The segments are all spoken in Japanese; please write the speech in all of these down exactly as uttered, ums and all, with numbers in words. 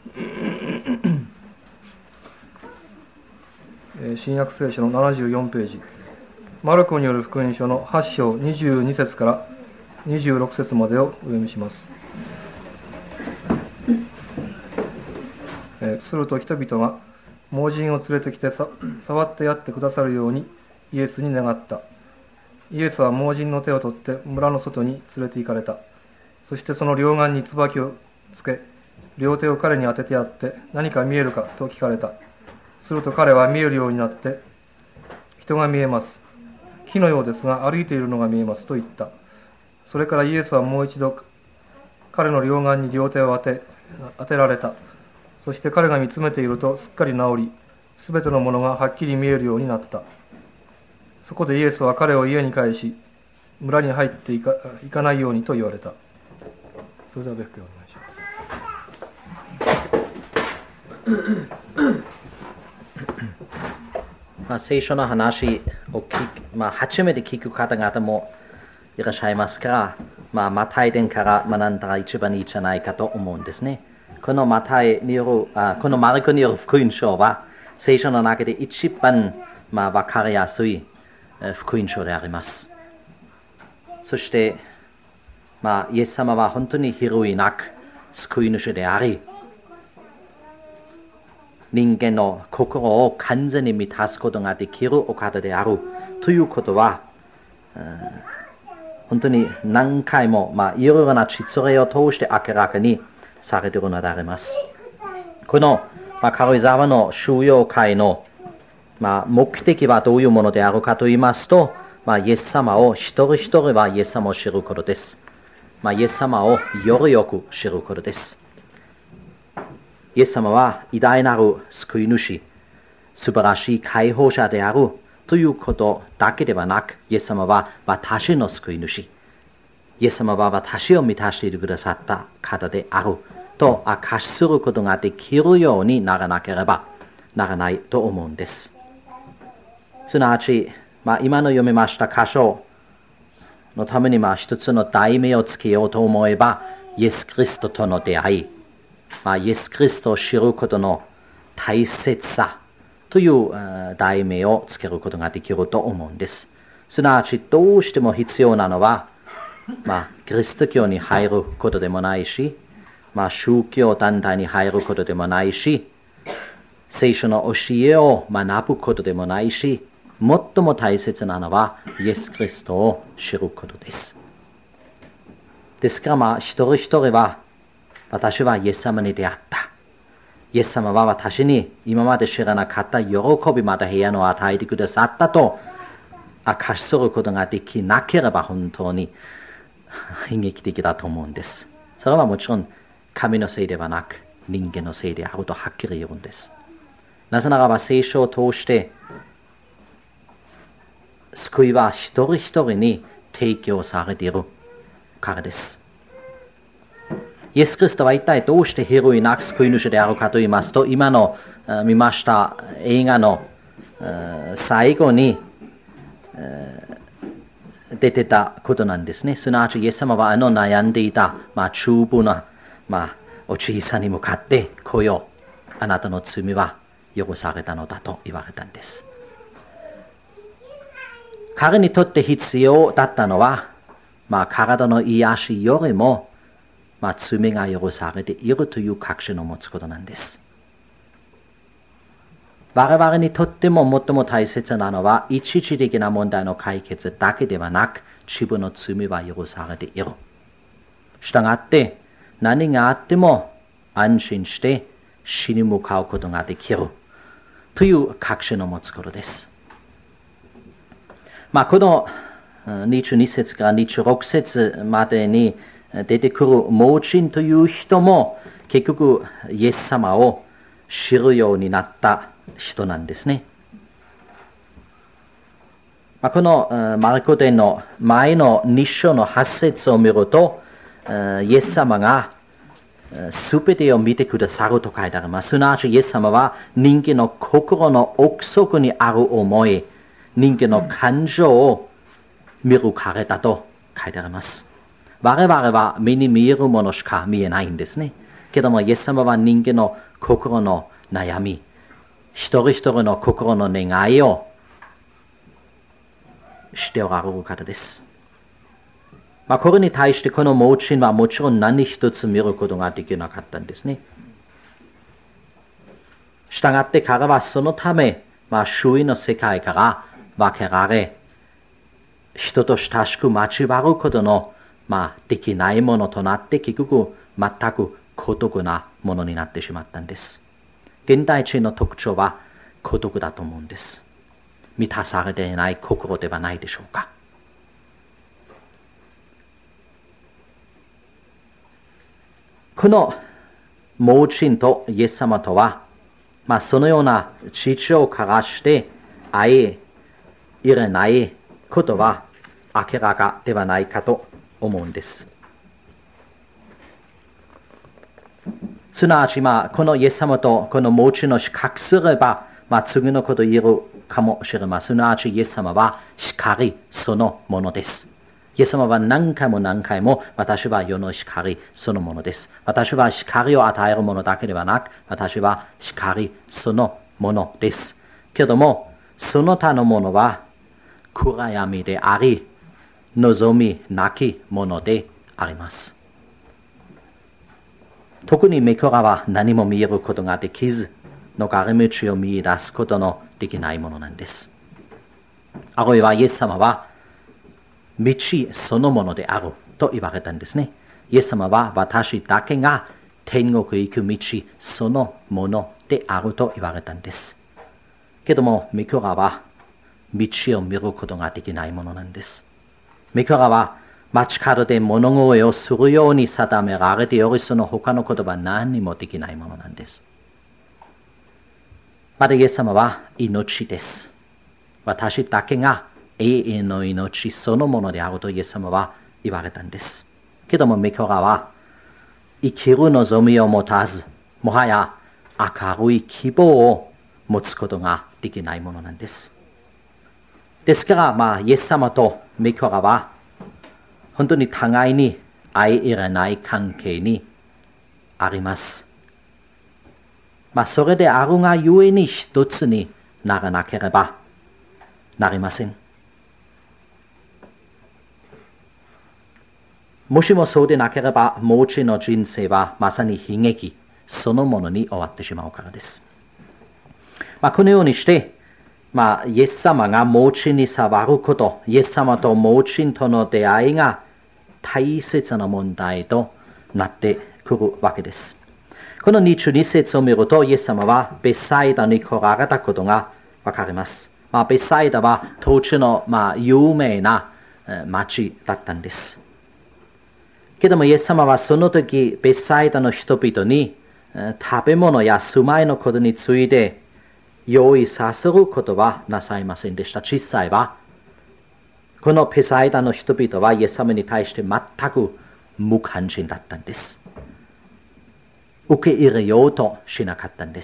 新約聖書のななじゅうよんページ、マルコによる福音書のはち章にじゅうに節からにじゅうろく節までをお読みします。えすると人々が盲人を連れてきてさ触ってやってくださるようにイエスに願った。イエスは盲人の手を取って村の外に連れて行かれた。そしてその両眼に椿をつけ、両手を彼に当ててやって、何か見えるかと聞かれた。すると彼は見えるようになって、人が見えます。木のようですが歩いているのが見えますと言った。それからイエスはもう一度彼の両眼に両手を当て、当てられた。そして彼が見つめているとすっかり治り、すべてのものがはっきり見えるようになった。そこでイエスは彼を家に帰し、村に入っていか、いかないようにと言われた。それでは別句をお願いします。まあ、聖書の話を聞く、まあ、初めて聞く方々もいらっしゃいますから、まあ、マタイ伝から学んだら一番いいじゃないかと思うんですね。このマタイによる、あこのマルコによる福音書は、聖書の中で一番、まあ、分かりやすい福音書であります。そして、まあ、イエス様は本当に比類なく救い主であり、人間の心を完全に満たすことができるお方であるということは、本当に何回も、まあ、いろいろな実例を通して明らかにされているのであります。この、まあ、軽井沢の収容会の、まあ、目的はどういうものであるかと言いますと、まあ、イエス様を一人一人はイエス様を知ることです。まあ、イエス様をよりよく知ることです。イエス様は偉大なる救い主、素晴らしい解放者であるということだけではなく、イエス様は私の救い主、イエス様は私を満たしていてくださった方であると明かしすることができるようにならなければならないと思うんです。すなわち、まあ、今の読みました箇所のためにまあ一つの題名をつけようと思えば、イエス・キリストとの出会い、まあ、イエス・キリストを知ることの大切さという題名をつけることができると思うんです。すなわちどうしても必要なのは、まあ、キリスト教に入ることでもないし、まあ、宗教団体に入ることでもないし、聖書の教えを学ぶことでもないし、最も大切なのはイエス・キリストを知ることです。ですから、まあ、一人一人は、私はイエス様に出会った。イエス様は私に今まで知らなかった喜びまた平安を与えてくださったと明かしすることができなければ本当に悲劇的だと思うんです。それはもちろん神のせいではなく人間のせいであるとはっきり言うんです。なぜならば聖書を通して救いは一人一人に提供されているからです。イエス・キリストは一体どうして比類なく救い主であるかと言いますと、今の見ました映画の最後に出てたことなんですね。すなわちイエス様はあの悩んでいた、まあ、中部の、まあ、おじいさんに向かって来よ、あなたの罪は許されたのだと言われたんです。彼にとって必要だったのは、まあ、体の癒しよりもまあ、罪が許されているという確信を持つことなんです。我々にとっても最も大切なのは一時的な問題の解決だけではなく、自分の罪は許されている。したがって何があっても安心して死に向かうことができるという確信を持つことです。まあ、このにじゅうに節からにじゅうろく節までに出てくる盲人という人も結局イエス様を知るようになった人なんですね。まあ、このマルコ伝の前のに章のはち節を見ると、イエス様がすべてを見てくださると書いてあります。すなわちイエス様は人間の心の奥底にある思い、人間の感情を見抜かれたと書いてあります。我々は目に見えるものしか見えないんですね。 けどもイエス様は人間の心の悩み、一人一人の心の願いをしておられる方です。まあ、これに対してこの盲人はもちろん何一つ見ることができなかったんですね。したがって彼はそのため、まあ、周囲の世界から分けられ、人と親しく交わることの、まあ、できないものとなって結局全く孤独なものになってしまったんです。現代人の特徴は孤独だと思うんです。満たされていない心ではないでしょうか。この盲人とイエス様とは、まあ、そのような父をからして相入れないことは明らかではないかと思うんです。すなわち、まあ、このイエス様とこの盲人を比較すれば、まあ、次のことを言えるかもしれません。すなわちイエス様は光そのものです。イエス様は何回も何回も私は世の光そのものです。私は光を与えるものだけではなく、私は光そのものです。けども、その他のものは暗闇であり、望みなきものであります。特に目からは何も見えることができず、逃れ道を見出すことのできないものなんです。あるいはイエス様は道そのものであると言われたんですね。イエス様は私だけが天国へ行く道そのものであると言われたんです。けども、目からは道を見ることができないものなんです。目からは街角で物乞いをするように定められており、その他のことは何にもできないものなんです。またイエス様は命です。私だけが永遠の命そのものであるとイエス様は言われたんです。けども目からは生きる望みを持たず、もはや明るい希望を持つことができないものなんです。ですから、まあ、イエス様と目からは本当に互いに相入れない関係にあります。まあ、それであるがゆえに一つにならなければなりません。もしもそうでなければ、盲人の人生はまさに悲劇そのものに終わってしまうからです。まあ、このようにして、まあ、イエス様が盲人に触ること、イエス様と盲人との出会いが大切な問題となってくるわけです。このにじゅうに節を見ると、イエス様はベサイダに来られたことがわかります。まあ、ベサイダは当時の、まあ、有名な町だったんです。けどもイエス様はその時ベサイダの人々に食べ物や住まいのことについて用意させることはなさいませんでした。実際はこのベサイダの人々はイエス様に対して全く無関心だったんです。受け入れようとしなかったんです。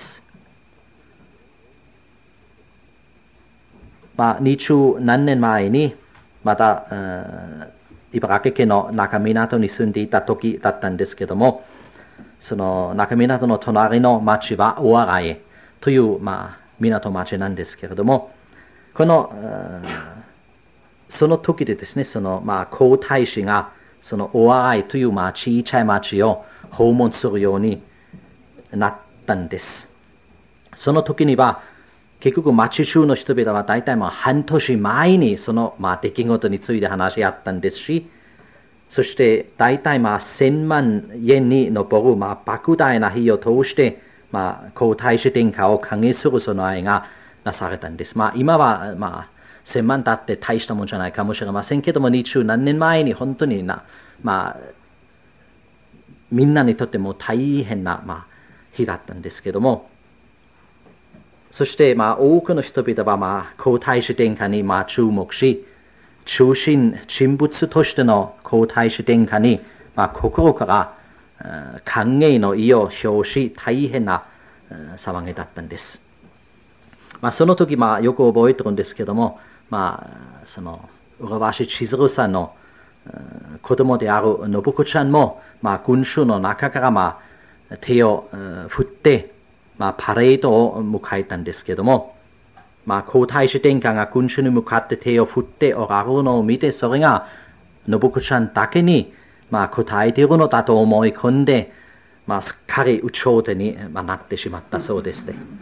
まあ、にじゅう何年前にまた茨城県の中港に住んでいた時だったんですけども、その中港の隣の町は大洗という、まあ、港町なんですけれども、このその時でですね、その、まあ、皇太子がその大洗という、まあ、小さい町を訪問するようになったんです。その時には結局町中の人々は大体まあ半年前にそのまあ出来事について話し合ったんですし、そして大体まあせんまんえんに上るまあ莫大な費用を通してまあ皇太子殿下を歓迎する備えがなされたんです。まあ今はまあせんまんだって大したもんじゃないかもしれませんけども、二十何年前に本当になまあみんなにとっても大変なまあ日だったんですけども、そして、まあ、多くの人々は、まあ、皇太子殿下に、まあ、注目し、中心人物としての皇太子殿下に、まあ、心から歓迎の意を表し、大変な騒ぎだったんです。まあ、その時、まあ、よく覚えてるんですけども、まあ、その浦橋千鶴さんの子供である信子ちゃんも、まあ、群衆の中から、まあ、 手を振って、まあ、パレードを迎えたんですけども、まあ、皇太子殿下が君主に向かって手を振っておられるのを見て、それが信子ちゃんだけに、まあ、答えているのだと思い込んで、まあ、すっかり有頂天に、まあ、なってしまったそうですね。